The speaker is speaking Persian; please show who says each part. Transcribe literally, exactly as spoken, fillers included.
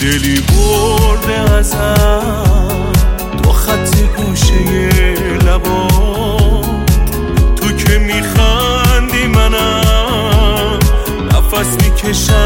Speaker 1: دلی برده ازم تو خط گوشه لبات، تو که میخندی منم نفس میکشم